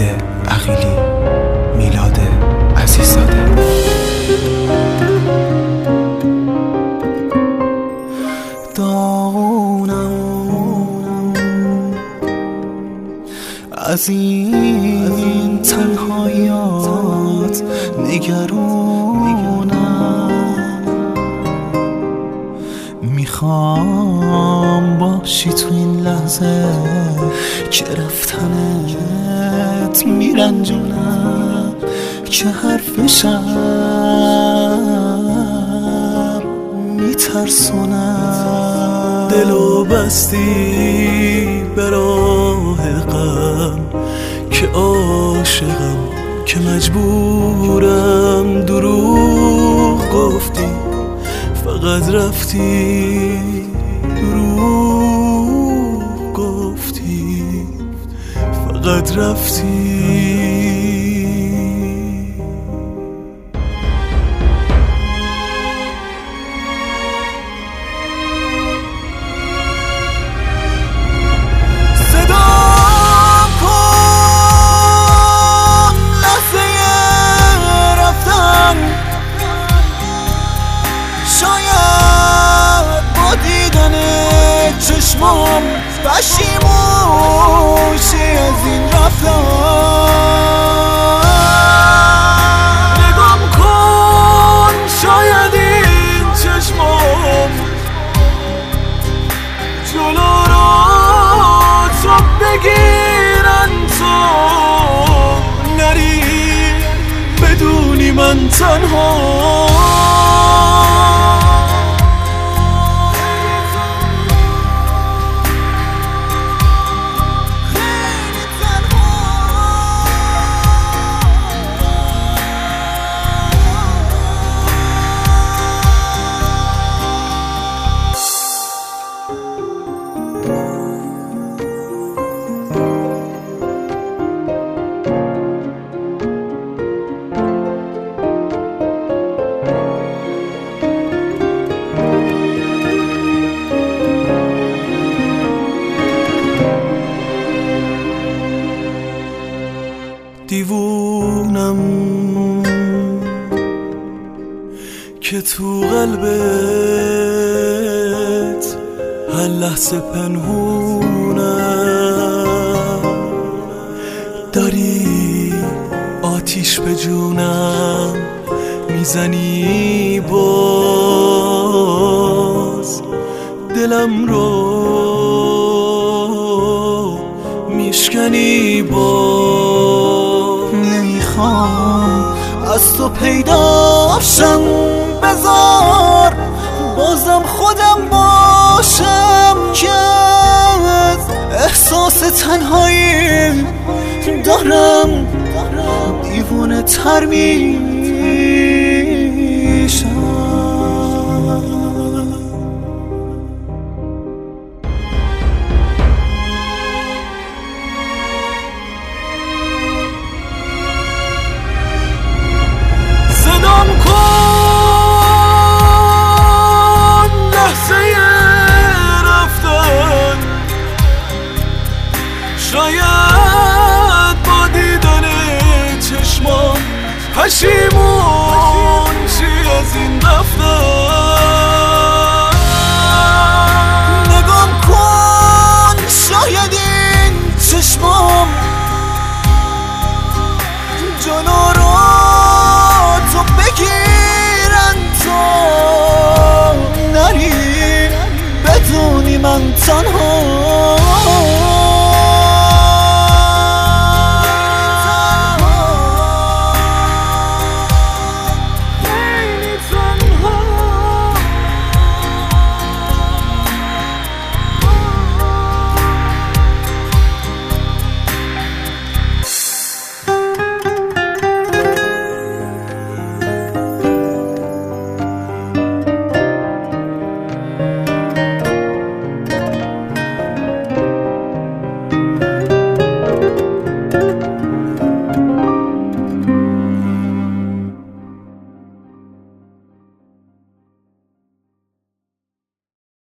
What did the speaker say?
عقیلی، میلاد عزیززاده. داغونم از این تنهاییات، نگرونم، میخوام باشی تو این لحظه که رفتنت میرنجونم، که حرف شب میترسونم. دلو بستی به راه غم که عاشقم، که مجبورم دروغ گفتی، فقط رفتی دروغ گفتی، فقط رفتی. چشمام پشیمونشی از این رفتن. نگام کن، شاید این چشمام جلو رو تو بگیرن، تو نری بدونی من تنها. دیوونم که تو قلبت هر لحظه پنهونم، داری آتیش به جونم میزنی، باز دلم رو میشکنی، باز نمیخوام از تو پیداشم، بذار بازم خودم باشم، که احساس تنهایی دارم، دیوونه تر میشم. صدام کن لحظه رفتن، شاید با دیدن چشمام پشیمون